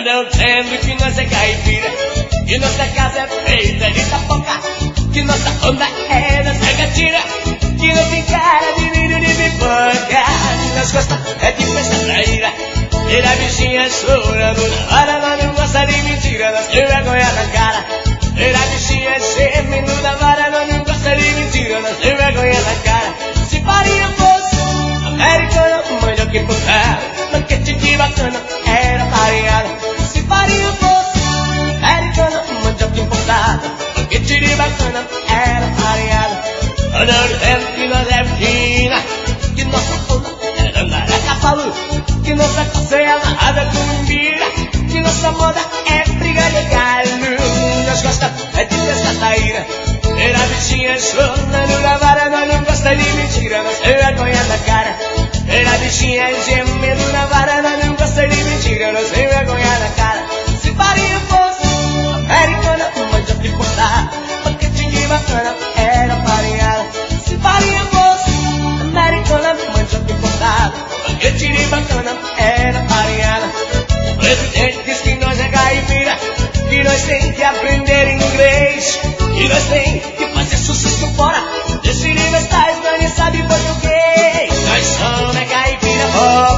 Andam dizendo que nós é caipira, que nossa casa é feita de tapoca, que nossa onda é da sagatina, que não tem cara de milho de pipoca. Nós gosta é de festa traíra, e da bichinha chorando na hora, nós não gosta de mentira, nós tem vergonha na cara. E da bichinha gemendo na vara, nós não gosta de mentira, nós tem vergonha na cara. Se farinha fosse americana, manja que putar, banquete de bacana, era farinhada. Se farinha fosse americana, manja que putar, banquete de bacana, era farinhada. Andando dizendo que nós é fina, que nossa onda é andar a cavalo, que nossa calça é amarrada com mira, que nossa moda é briga de galho. Nós gosta é de festa taíra, e da bichinha chorando na vara, nós não gosta de mentira, nós tem vergonha na cara. E da bichinha gemendo na vara, nós não gosta de mentira, nós tem vergonha na cara. Se farinha fosse americana, manja que cortar, banquete de bacana, era farinhada. Se farinha fosse americana, manja que cortar, banquete de bacana, era farinhada. O presidente diz que nós é caipira, que nós tem que aprender inglês, que nós tem que fazer sucesso fora desse universitário, nós nem sabe português. Nós somos caipira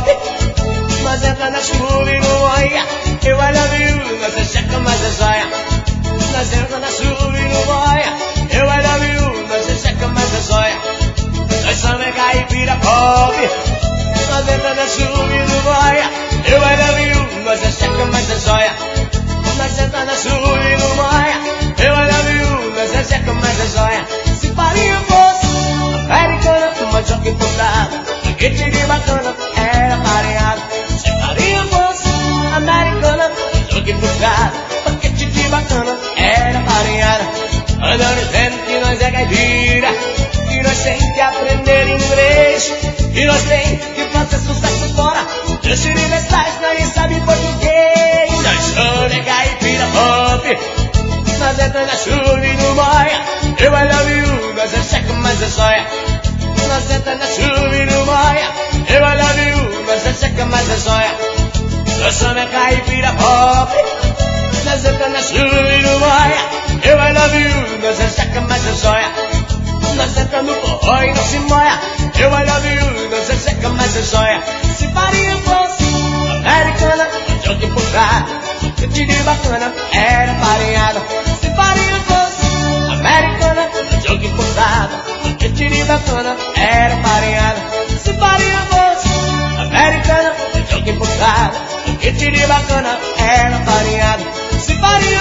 pop, nós entra na chuva e não olha, eu love you, nós é checa, mas é joia. Nós entra na chuva e não olha, eu love you, nós é checa, mas é joia. Nós somos caipira pop, nós entra na chuva e não olha, eu love you, nós é checa, mas é joia. Nós entra na chuva e não molha, eu love you, nós é checa, mas é joia. Se farinha fosse americana, manja que putada, banquete de bacana, era farinhada. Se farinha fosse americana, manja que putada, banquete de bacana, era farinhada. Andando dizendo que nós é caipira, que nós tem que aprender inglês, que nós tem que fazer sucesso fora desse universitário, nós nem sabe português. Nós somos caipira pop, nós entra na chuva e não molha, eu love you, nós é checa, mas é joia. Nós entra na chuva e não molha, eu love you, nós é checa, mas é joia. Nós somos caipira pop, nós entra na chuva e não molha, eu love you, nós é checa, mas é joia. Nós entra no forró e não se molha, eu love you, nós é checa, mas é joia. Se farinha fosse americana, manja que putar, banquete de bacana, era farinhada. Se farinha fosse americana, manja que putar, banquete de bacana, era farinhada. Se farinha fosse americana, manja que putar, banquete de bacana, era farinhada. Se farinha